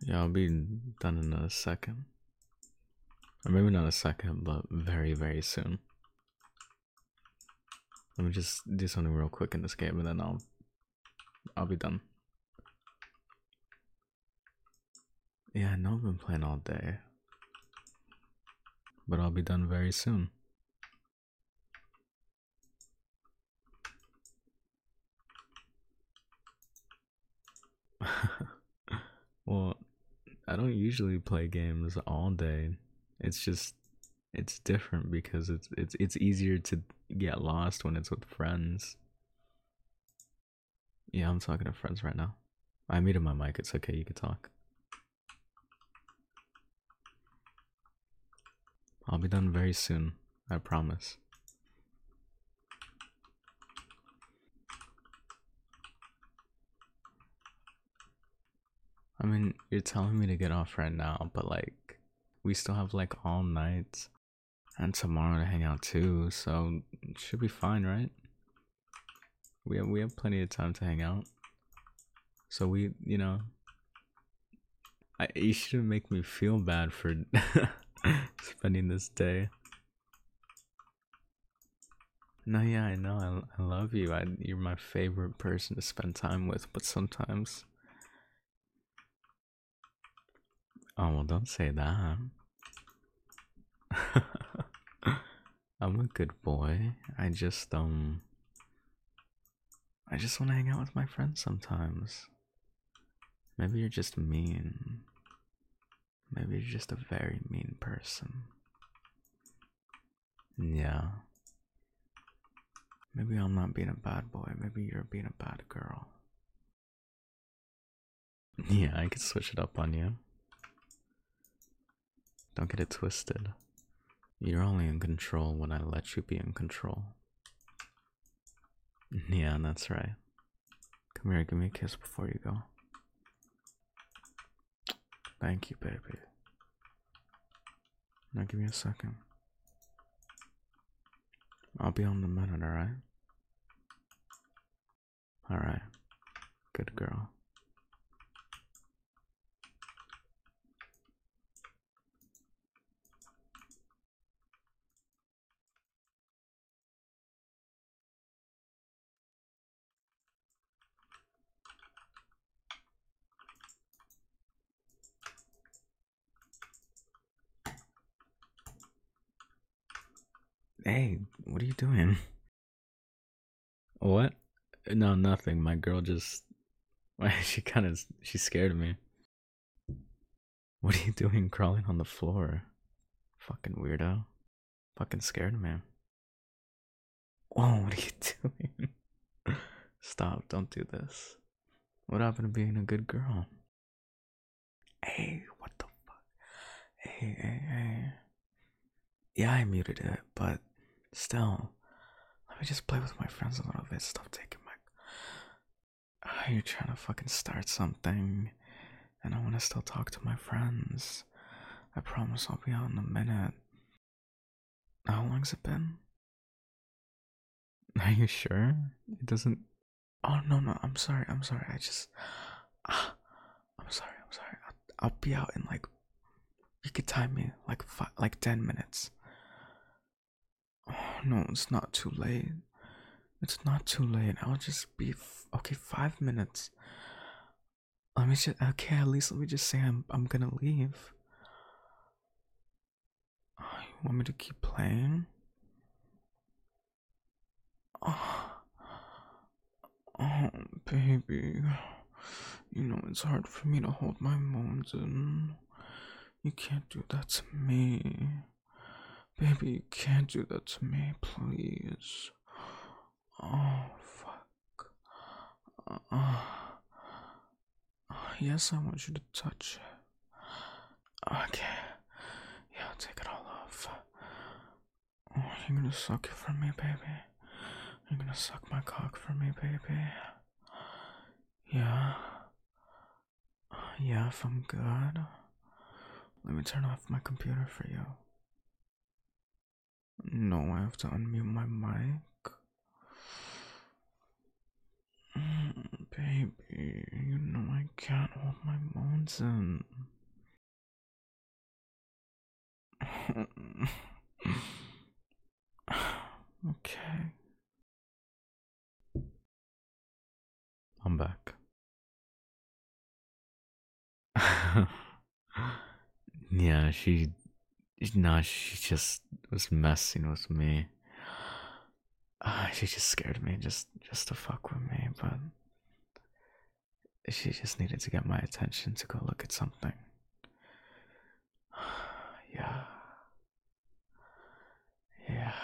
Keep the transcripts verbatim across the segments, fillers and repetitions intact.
Yeah, I'll be done in a second. Or maybe not a second, but very, very soon. Let me just do something real quick in this game and then I'll I'll be done. Yeah, I know I've been playing all day. But I'll be done very soon. Well, I don't usually play games all day. It's just it's different because it's it's it's easier to get lost when it's with friends. Yeah, I'm talking to friends right now. I muted my mic, it's okay, you can talk. I'll be done very soon, I promise. I mean, you're telling me to get off right now, but like, we still have like all night and tomorrow to hang out too, so it should be fine, right? We have we have plenty of time to hang out. So we, you know, I you shouldn't make me feel bad for spending this day. No, yeah, I know. I, I love you. I, you're my favorite person to spend time with, but sometimes. Oh, well, don't say that. I'm a good boy. I just, um. I just want to hang out with my friends sometimes. Maybe you're just mean. Maybe you're just a very mean person. Yeah. Maybe I'm not being a bad boy. Maybe you're being a bad girl. Yeah, I could switch it up on you. Don't get it twisted. You're only in control when I let you be in control. Yeah, that's right. Come here, give me a kiss before you go. Thank you, baby. Now give me a second. I'll be on the minute, alright? Alright. Good girl. Hey, what are you doing? What? No, nothing. My girl just. She kind of. She scared me. What are you doing crawling on the floor? Fucking weirdo. Fucking scared me. Whoa, what are you doing? Stop, don't do this. What happened to being a good girl? Hey, what the fuck? Hey, hey, hey. Yeah, I muted it, but still. Let me just play with my friends a little bit. Stop taking my. Oh, you're trying to fucking start something, and I want to still talk to my friends. I promise I'll be out in a minute. How long's it been? Are you sure? It doesn't. Oh no no! I'm sorry. I'm sorry. I just. Ah, I'm sorry. I'm sorry. I'll, I'll be out in like. You could time me like five, like ten minutes. Oh no! It's not too late. It's not too late. I'll just be f- okay. Five minutes. Let me just okay. At least let me just say I'm I'm gonna leave. Oh, you want me to keep playing? Oh, oh, baby. You know it's hard for me to hold my moans in. You can't do that to me. Baby, you can't do that to me, please. Oh, fuck. Uh, uh, yes, I want you to touch it. Okay. Yeah, I'll take it all off. Oh, you're gonna suck it for me, baby. You're gonna suck my cock for me, baby. Yeah. Yeah, if I'm good. Let me turn off my computer for you. No, I have to unmute my mic. Baby, you know I can't hold my moans in. Okay. I'm back. Yeah, she. Nah, she just was messing with me. Uh, she just scared me just just to fuck with me, but she just needed to get my attention to go look at something. Yeah. Yeah.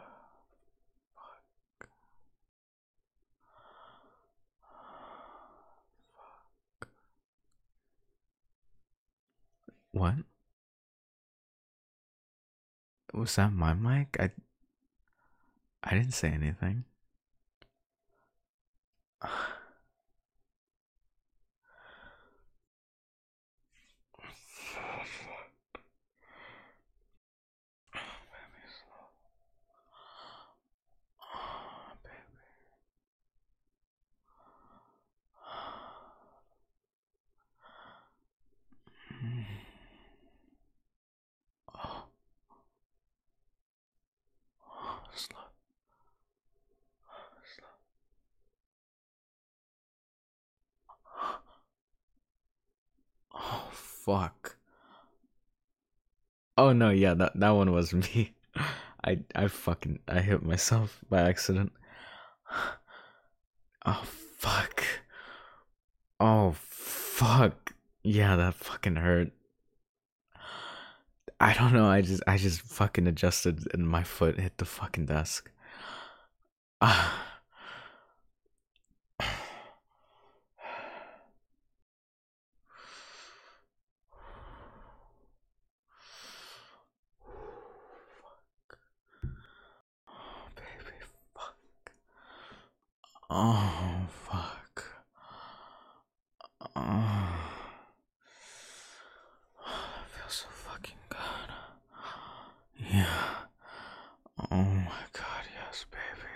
What? Was that my mic? I I didn't say anything. Slow. Oh fuck. Oh no, yeah, that that one was me. I I fucking I hit myself by accident. Oh fuck. Oh fuck. Yeah, that fucking hurt. I don't know, I just I just fucking adjusted and my foot hit the fucking desk. Ah. Oh, baby, fuck. Oh, fuck. Oh. That feels so fucking good. Yeah. Oh my god, yes, baby.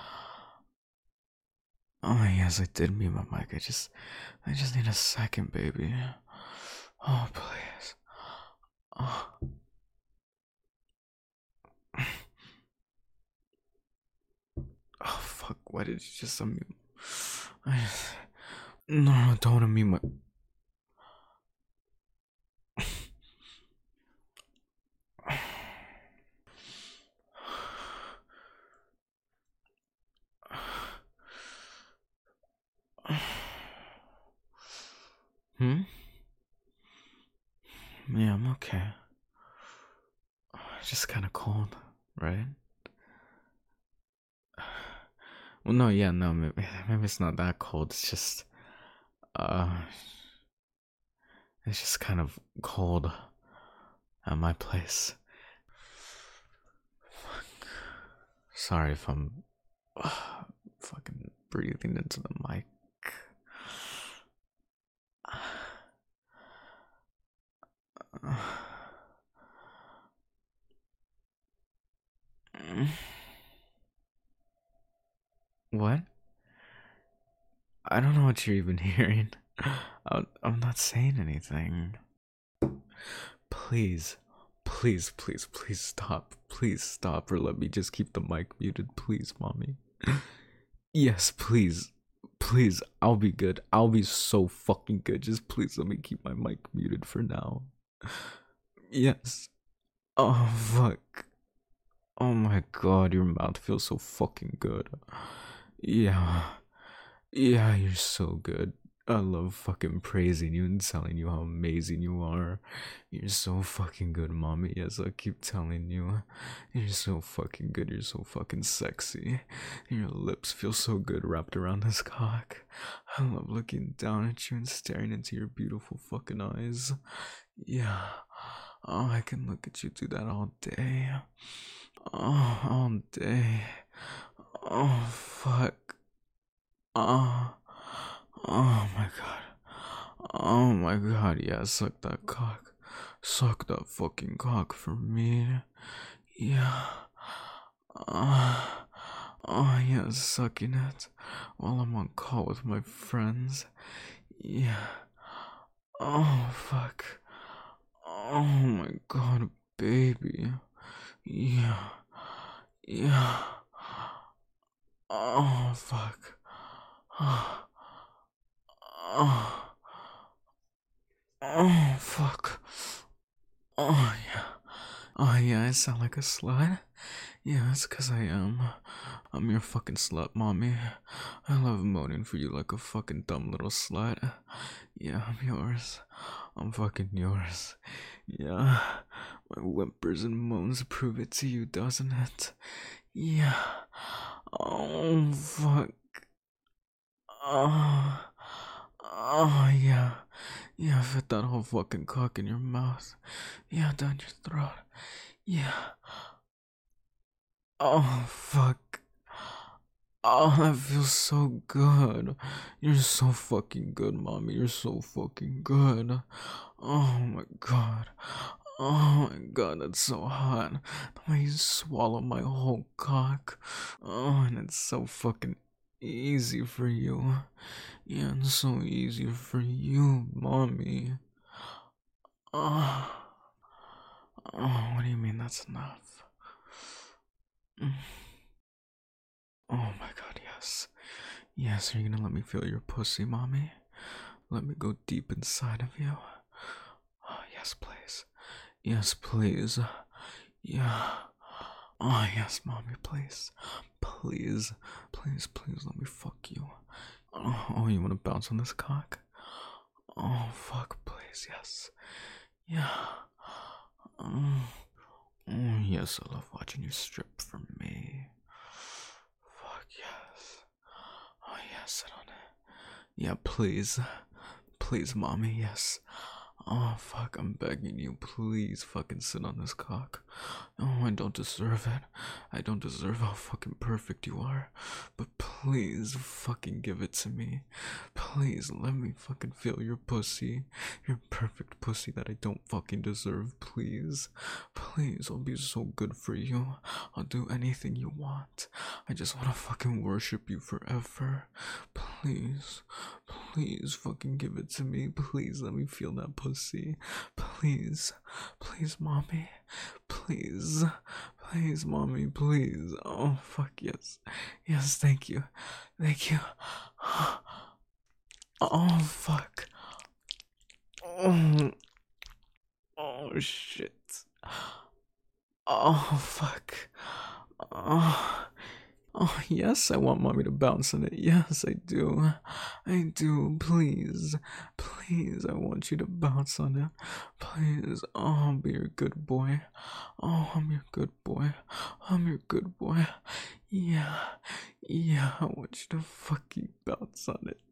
Oh yes, I did mute my mic. I just, I just need a second, baby. Oh please. Oh. Oh fuck! Why did you just unmute? I just... No, don't unmute my. Hmm? Yeah, I'm okay. It's just kind of cold, right? Well, no, yeah, no, maybe, maybe it's not that cold. It's just, uh, it's just kind of cold at my place. Fuck. Sorry if I'm uh, fucking breathing into the mic. What? I don't know what you're even hearing. I'm, I'm not saying anything. Please, please, please, please stop. Please stop or let me just keep the mic muted. Please, mommy. Yes, please. Please, I'll be good. I'll be so fucking good. Just please let me keep my mic muted for now. Yes. Oh, fuck. Oh my god, your mouth feels so fucking good. Yeah. Yeah, you're so good. I love fucking praising you and telling you how amazing you are. You're so fucking good, mommy. Yes, I keep telling you. You're so fucking good. You're so fucking sexy. Your lips feel so good wrapped around this cock. I love looking down at you and staring into your beautiful fucking eyes. Yeah. Oh, I can look at you do that all day. Oh, all day. Oh, fuck. Oh, oh my god. Oh my god, yeah, suck that cock. Suck that fucking cock for me. Yeah. Oh, oh yeah, sucking it while I'm on call with my friends. Yeah. Oh, fuck. Oh my god, baby. Yeah. Yeah. Oh, fuck. Oh, oh, oh fuck. Oh, yeah. Oh, yeah, I sound like a slut. Yeah, it's cause I am. I'm your fucking slut, mommy. I love moaning for you like a fucking dumb little slut. Yeah, I'm yours. I'm fucking yours. Yeah, my whimpers and moans prove it to you, doesn't it? Yeah. Oh, fuck. Oh, oh yeah. Yeah, fit that whole fucking cock in your mouth. Yeah, down your throat. Yeah. Oh, fuck. Oh, that feels so good. You're so fucking good, mommy. You're so fucking good. Oh my god. Oh my god, that's so hot. The way you swallow my whole cock. Oh, and it's so fucking easy for you. Yeah, it's so easy for you, mommy. Oh, oh what do you mean that's enough? Mm. Oh my god, yes. Yes, are you gonna let me feel your pussy, mommy? Let me go deep inside of you. Oh, yes, please. Yes, please. Yeah. Oh, yes, mommy, please. Please. Please, please let me fuck you. Oh, oh you wanna bounce on this cock? Oh, fuck, please, yes. Yeah. Oh, oh yes, I love watching you strip for me. Fuck, yes. Oh, yes, sit on it. Yeah, please. Please, mommy, yes. Oh, fuck, I'm begging you, please fucking sit on this cock. Oh, I don't deserve it. I don't deserve how fucking perfect you are. But please fucking give it to me. Please let me fucking feel your pussy. Your perfect pussy that I don't fucking deserve, please. Please, I'll be so good for you. I'll do anything you want. I just wanna fucking worship you forever. Please, please fucking give it to me. Please let me feel that pussy. Please, please, mommy. Please, please, mommy, please. Oh, fuck, yes. Yes, thank you. Thank you. Oh, fuck. Oh, oh shit. Oh, fuck. Oh. Oh, yes, I want mommy to bounce on it. Yes, I do. I do. Please. Please, I want you to bounce on it. Please. Oh, I'll be your good boy. Oh, I'm your good boy. I'm your good boy. Yeah. Yeah, I want you to fucking bounce on it.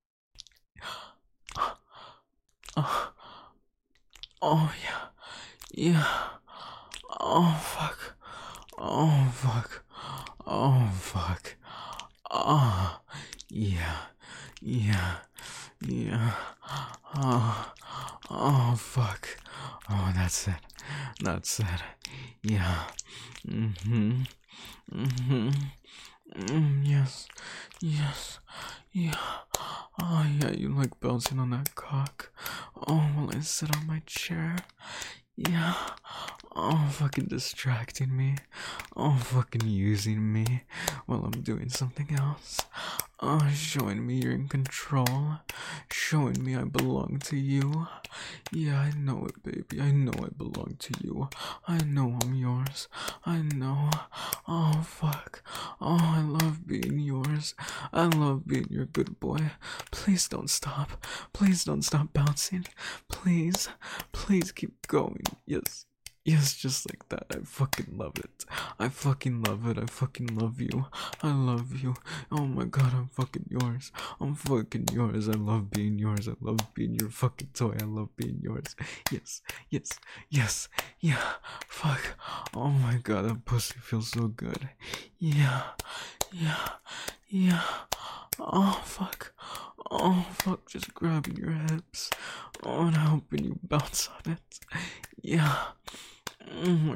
Oh, oh yeah. Yeah. Oh, fuck. Oh, fuck. Oh, fuck. Oh, yeah, yeah, yeah. Oh, oh, fuck. Oh, that's it. That's it. Yeah. Mm-hmm. Mm-hmm. Mm, yes. Yes. Yeah. Oh, yeah, you like bouncing on that cock. Oh, while I sit on my chair. Yeah. Oh, fucking distracting me. Oh, fucking using me while I'm doing something else. Oh, showing me you're in control. Showing me I belong to you. Yeah, I know it, baby. I know I belong to you. I know I'm yours. I know. Oh, fuck. Oh, I love being yours. I love being your good boy. Please don't stop. Please don't stop bouncing. Please. Please keep going. Yes. Yes, just like that. I fucking love it. I fucking love it. I fucking love you. I love you. Oh my god, I'm fucking yours. I'm fucking yours. I love being yours. I love being your fucking toy. I love being yours. Yes, yes, yes, yeah. Fuck. Oh my god, that pussy feels so good. Yeah, yeah, yeah. Oh fuck. Oh fuck, just grabbing your hips. Oh, and helping you bounce on it. Yeah. Oh my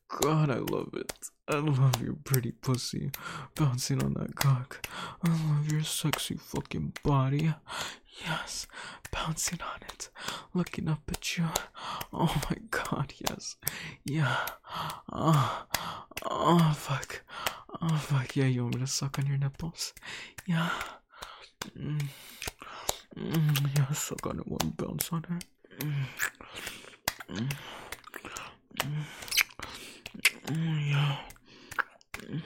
God, I love it. I love your pretty pussy bouncing on that cock. I love your sexy fucking body. Yes, bouncing on it, looking up at you. Oh my god, yes. Yeah. Oh, oh fuck. Oh fuck, yeah, you want me to suck on your nipples? Yeah. Mm. Mm, yeah, suck on it one bounce on it. Mm. Mm. Mm. Mm, yeah. Mm.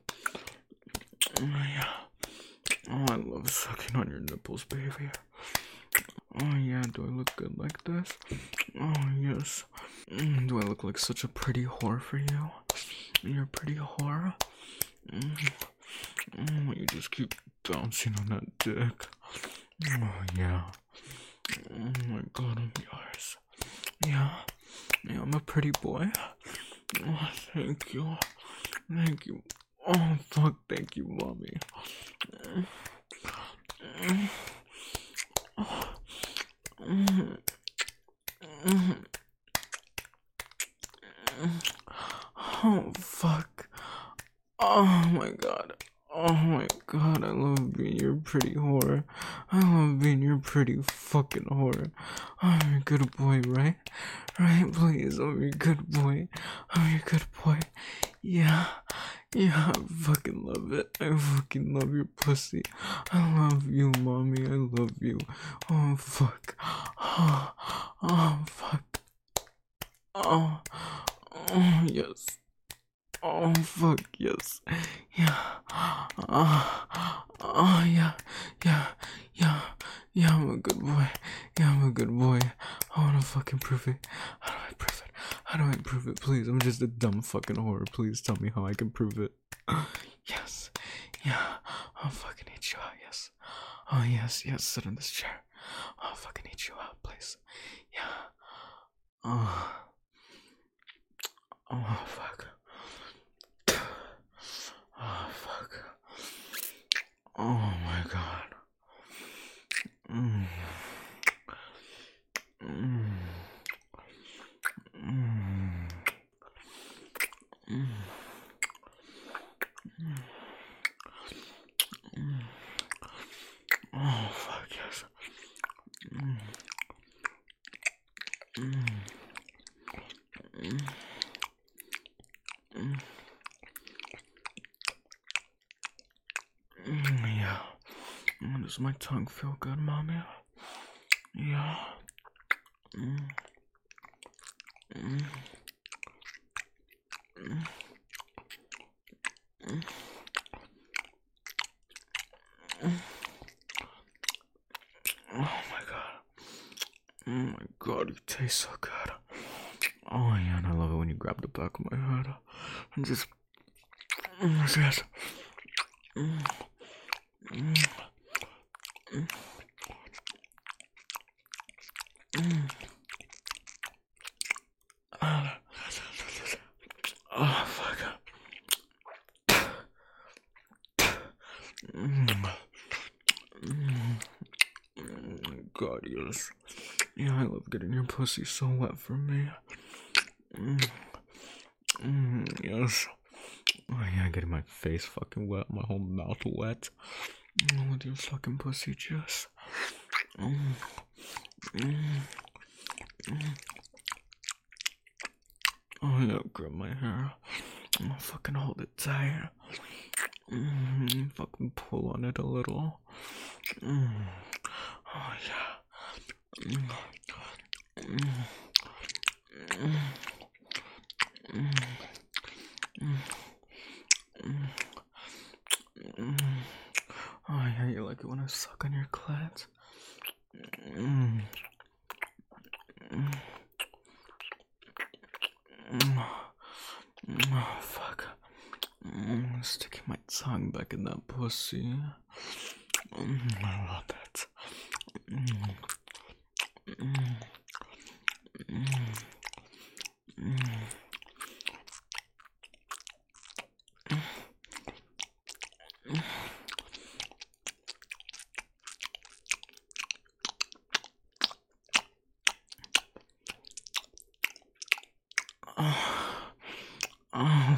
Mm, yeah. Oh, I love sucking on your nipples, baby. Oh yeah, do I look good like this? Oh yes. Mm, do I look like such a pretty whore for you? You're a pretty whore? Mm. Mm, you just keep bouncing on that dick. Oh yeah. Oh my god, I'm yours. Yeah. Yeah, I'm a pretty boy. Oh, thank you. Thank you. Oh fuck, thank you, mommy. Mm. Mm. Mm. Mm. Oh fuck. Oh my god. Oh my god, I love being your pretty whore. I love being your pretty fucking whore. I'm your good boy, right? Right, please. I'm your good boy. I'm your good boy. Yeah. Yeah, I fucking love it. I fucking love your pussy. I love you, mommy. I love you. Oh, fuck. Oh, oh fuck. Oh, oh, yes. Oh, fuck, yes. Yeah. Oh, oh, yeah. Yeah. Yeah. Yeah, I'm a good boy. Yeah, I'm a good boy. I wanna fucking prove it. How do I prove it? How do I prove it? Please, I'm just a dumb fucking whore. Please tell me how I can prove it. Yes. Yeah. I'll fucking eat you out, yes. Oh, yes, yes. Sit in this chair. I'll fucking eat you out, please. Yeah. Oh. Oh, fuck. Oh, fuck. Oh, my God. Mm. Mm. Mm. Mm. Mm. Oh, fuck, yes. Mm. Mm. Mm. Mm. Mm. Yeah. Mm, does my tongue feel good, mommy? Yeah. Mm. Mm. Mm. Mm. Mm. Oh my god. Oh my god, you taste so good. Oh yeah, and I love it when you grab the back of my head and just mm, yes. Mm. Mm. Mm. Mm. Ah. Oh fuck. Mm. Mm. God, yes. Yeah, I love getting your pussy so wet for me. Mm. Mm, yes. Oh yeah, getting my face fucking wet, my whole mouth wet. Mm, with your fucking pussy juice. Mm. Mm. Mm. Oh yeah, grab my hair. I'll fucking hold it tight. Mm, fucking pull on it a little. Mm. Oh yeah. Mm. Mm. Mm. Mm. Mm. Mm. Oh yeah, you like it when I suck on your clit? Mm. Mm. Mm. Oh fuck. Mm. Sticking my tongue back in that pussy. Mm. I love it. Mm. Mm. Mm. Mm.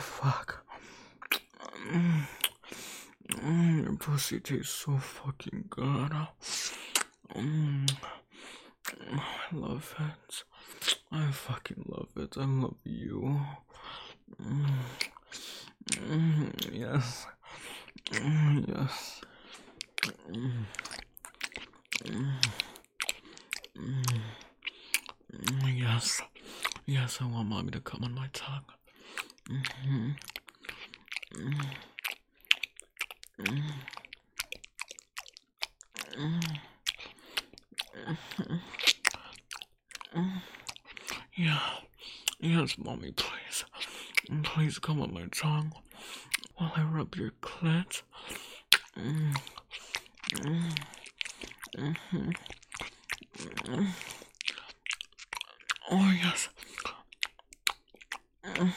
fuck. Mm. Mm, your pussy tastes so fucking good. Mm. I love it. I fucking love it. I love you. Mm. Mm, yes. Mm, yes. Mm. Mm. Mm. Mm, yes. Yes, I want mommy to come on my tongue. Mm-hmm. Mm. Mm. Mm. Mm. Yeah. Yes, mommy, please. Please come on my tongue while I rub your clit. Mm. Mm. Mm-hmm. Mm. Oh, yes. Mm.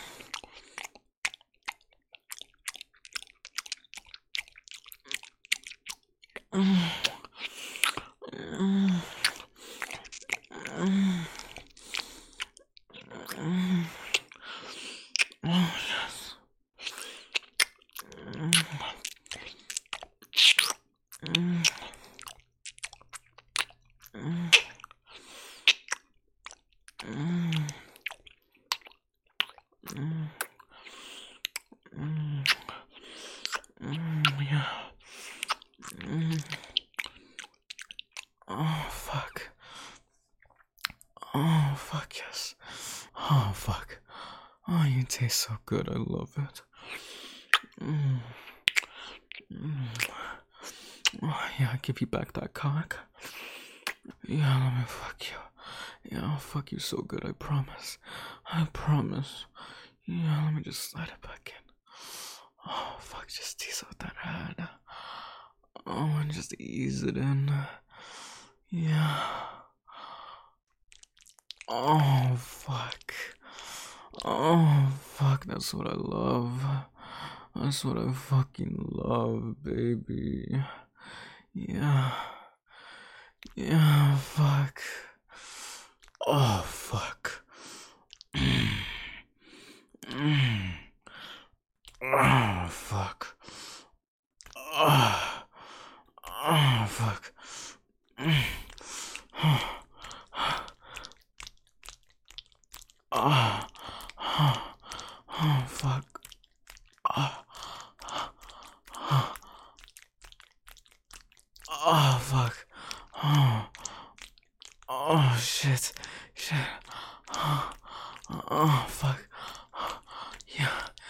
Mm. Mm. Mm. Mm. Oh, yes. Mm. Mm. Mm. Mm. Mm. Mm. Mm. Yeah. Mm. Oh, fuck. Oh, fuck, yes. Oh, fuck. Oh, you taste so good. I love it. Mm. Mm. Oh, yeah, I'll give you back that cock. Yeah, let me fuck you. Yeah, I'll fuck you so good, I promise. I promise. Yeah, let me just slide it back in. Oh, fuck, just tease out that head. Oh, and just ease it in. Yeah. Oh, fuck. Oh, fuck, that's what I love. That's what I fucking love, baby. Yeah. Yeah, fuck. Oh, fuck. Mm. Oh, fuck. Oh, oh fuck. Mm. Oh, oh, oh, fuck. Oh, oh, oh, fuck. Oh, oh, shit. Shit. Oh, oh, fuck. Yeah.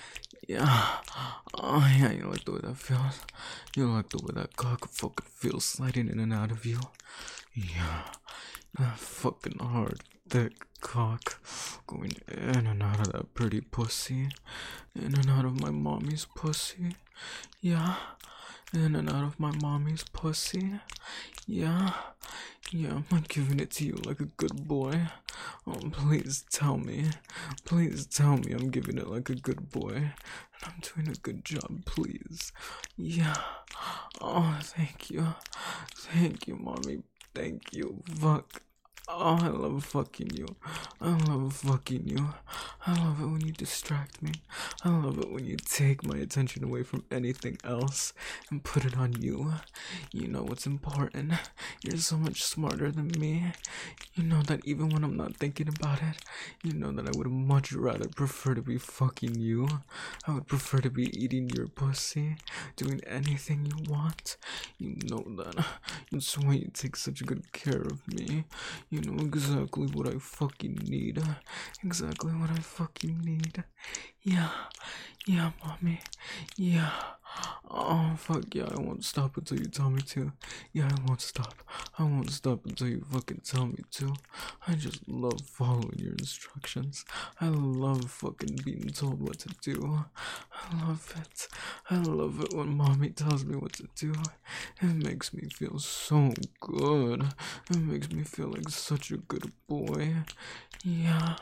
Yeah. Oh, yeah, you like the way that feels. You like the way that cock fucking feels sliding in and out of you. Yeah. That fucking hard, thick cock going in and out of that pretty pussy. In and out of my mommy's pussy. Yeah. In and out of my mommy's pussy. Yeah. Yeah, I'm not giving it to you like a good boy. Oh, please tell me. Please tell me I'm giving it like a good boy. And I'm doing a good job, please. Yeah. Oh, thank you. Thank you, mommy. Thank you. Fuck. Oh, I love fucking you. I love fucking you. I love it when you distract me. I love it when you take my attention away from anything else and put it on you. You know what's important. You're so much smarter than me. You know that even when I'm not thinking about it, you know that I would much rather prefer to be fucking you. I would prefer to be eating your pussy, doing anything you want. You know that. That's why you take such good care of me. You know exactly what I fucking need. Exactly what I fucking need. Yeah. Yeah, mommy. Yeah. Oh, fuck yeah, I won't stop until you tell me to. Yeah, I won't stop. I won't stop until you fucking tell me to. I just love following your instructions. I love fucking being told what to do. I love it. I love it when mommy tells me what to do. It makes me feel so good. It makes me feel like such a good boy. Yeah.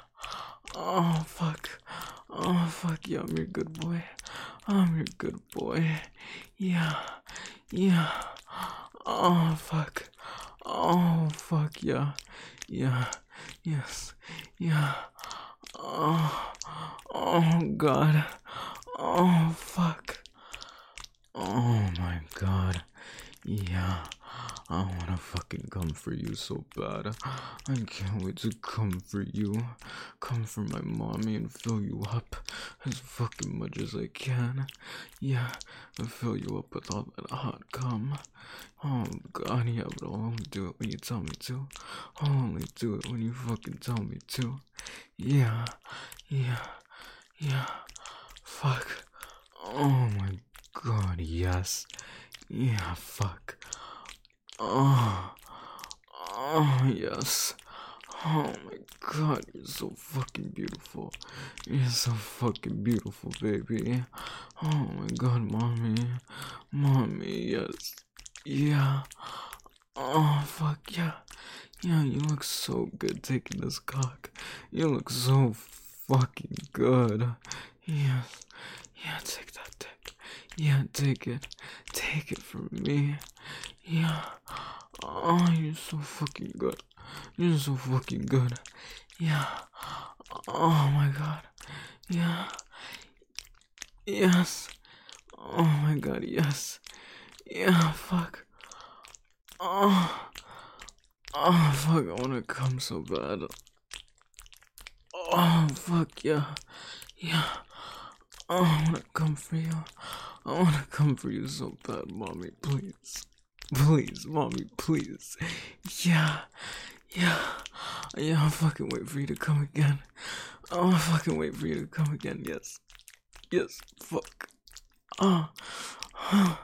Oh, fuck. Oh, fuck yeah, I'm your good boy. I'm your good boy. Yeah. Yeah. Oh, fuck. Oh, fuck yeah. Yeah. Yes. Yeah. Oh, oh God. Oh, fuck. Oh my God. Yeah. I wanna fucking come for you so bad. I can't wait to come for you. Come for my mommy and fill you up as fucking much as I can. Yeah, and fill you up with all that hot cum. Oh God, yeah, but I'll only do it when you tell me to. I'll only do it when you fucking tell me to. Yeah, yeah, yeah. Fuck. Oh my God, yes. Yeah, fuck. Oh, oh, yes. Oh my God, you're so fucking beautiful. You're so fucking beautiful, baby. Oh my God, mommy. Mommy, yes. Yeah. Oh, fuck, yeah. Yeah, you look so good taking this cock. You look so fucking good. Yes. Yeah, take that dick. Yeah, take it. Take it from me. Yeah. Oh, you're so fucking good. You're so fucking good. Yeah. Oh my God. Yeah. Yes. Oh my God, yes. Yeah, fuck. Oh. Oh, fuck, I wanna come so bad. Oh, fuck, yeah. Yeah. Oh, I wanna come for you. I wanna come for you so bad, mommy, please. Please, mommy, please. Yeah. Yeah. Yeah, I'll fucking wait for you to come again. I'll fucking wait for you to come again, yes. Yes, fuck. Oh. Oh,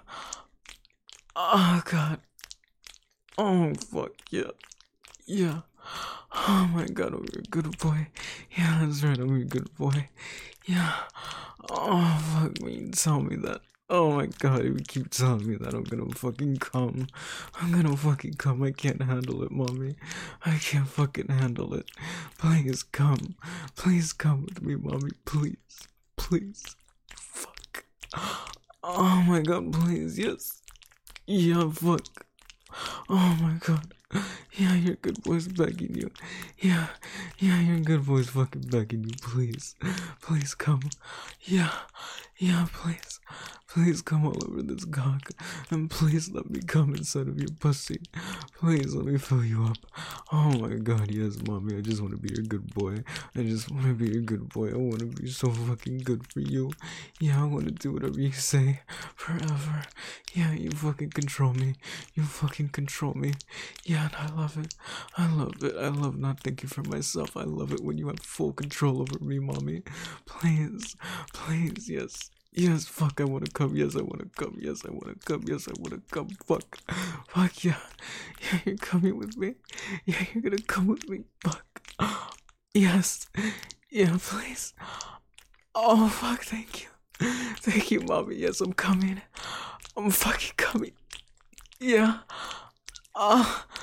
oh God. Oh, fuck, yeah. Yeah. Oh my God, I'm a good boy. Yeah, that's right, I'm a good boy. Yeah. Oh, fuck me, tell me that. Oh my God, if you keep telling me that, I'm gonna fucking come. I'm gonna fucking come. I can't handle it, mommy. I can't fucking handle it. Please come. Please come with me, mommy. Please. Please. Fuck. Oh my God, please. Yes. Yeah, fuck. Oh my God. Yeah, your good boy's begging you. Yeah, yeah, your good boy's fucking begging you. Please, please come. Yeah, yeah, please. Please come all over this cock. And please let me come inside of your pussy. Please let me fill you up. Oh my God, yes, mommy. I just want to be your good boy. I just want to be your good boy. I want to be so fucking good for you. Yeah, I want to do whatever you say forever. Yeah, you fucking control me. You fucking control me. Yeah, and I love it. I love it. I love not thinking for myself. I love it when you have full control over me, mommy. Please, please, yes. Yes, fuck, I wanna come. Yes, I wanna come. Yes, I wanna come. Yes, I wanna come. Fuck. Fuck, yeah. Yeah, you're coming with me. Yeah, you're gonna come with me. Fuck. Yes. Yeah, please. Oh, fuck, thank you. Thank you, mommy. Yes, I'm coming. I'm fucking coming. Yeah. Ah. Uh,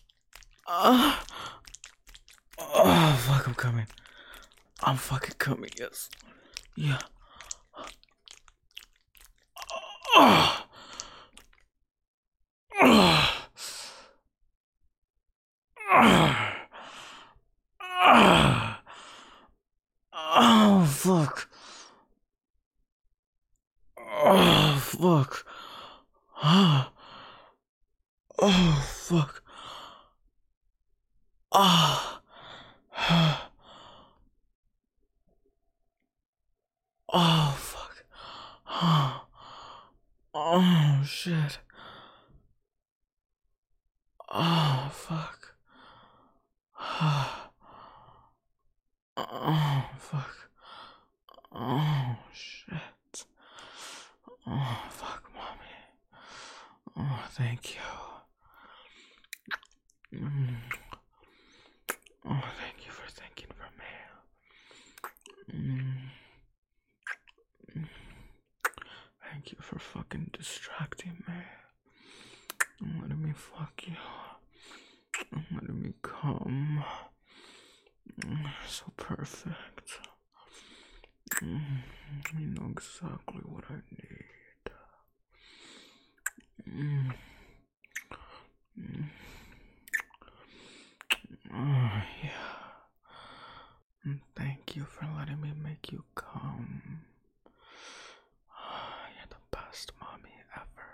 ah. Uh, oh, fuck, I'm coming. I'm fucking coming, yes. Yeah. Oh. Oh. Oh. Oh, fuck. Oh, fuck. Oh, oh fuck. Oh. Oh, fuck. Oh, oh shit. Oh, fuck. Oh, fuck. Oh, shit. Oh, fuck, mommy. Oh, thank you. Mm. Oh, thank you for thinking for me. Mm. Thank you for fucking distracting me. And letting me fuck you. And letting me come. Mm, so perfect. Mm, you know exactly what I need. Mm. Mm. Oh, yeah. Thank you for letting me make you come. You're the best mommy ever.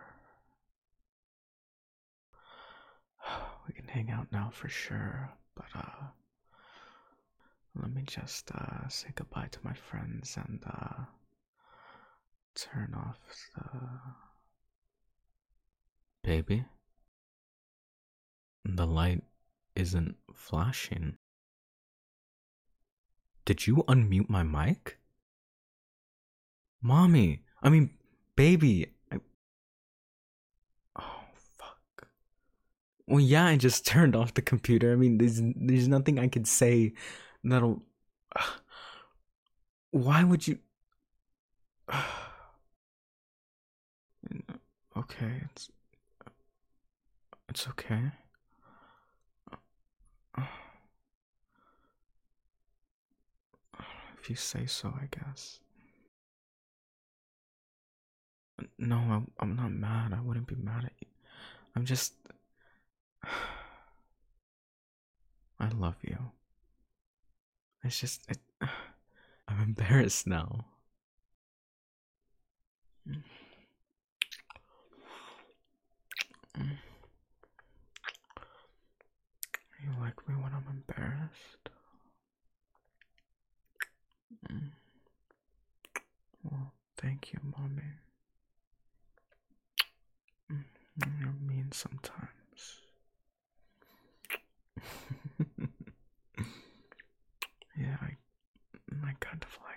We can hang out now for sure, but uh let me just uh say goodbye to my friends and uh turn off the baby. The light isn't flashing. Did you unmute my mic? Mommy, I mean, baby. I... Oh, fuck. Well, yeah, I just turned off the computer. I mean, there's, there's nothing I could say that'll... Why would you... Okay, it's... It's okay. If you say so, I guess. No, I'm, I'm not mad. I wouldn't be mad at you. I'm just... I love you. It's just... It... I'm embarrassed now. You like me when I'm embarrassed? Well, thank you, Mommy. You're mean sometimes. Yeah, I, I kind of like